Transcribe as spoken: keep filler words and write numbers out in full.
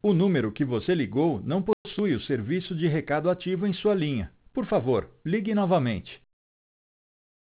O número que você ligou não possui o serviço de recado ativo em sua linha. Por favor, ligue novamente.